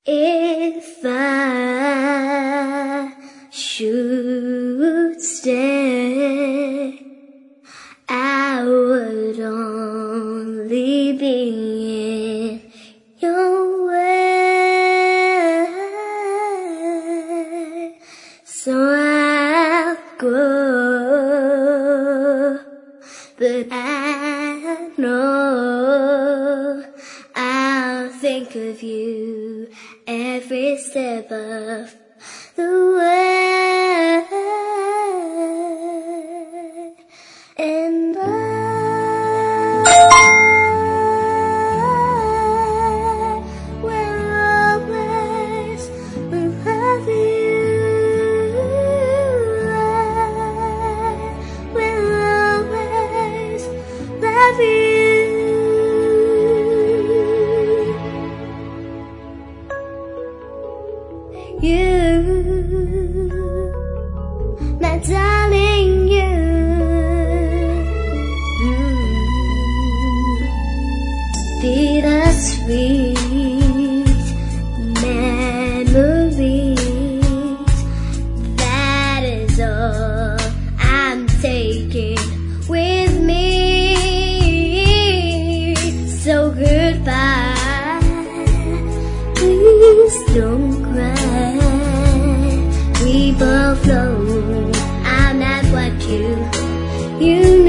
If I should stay, I would only be in your way. So I'll go, but I know I'll think of you every step of the way. And I will always love you. I will always love you. You, my darling, you. Bittersweet memories, that is all I'm taking with me. So goodbye, please don't cry. We both know I'm not what you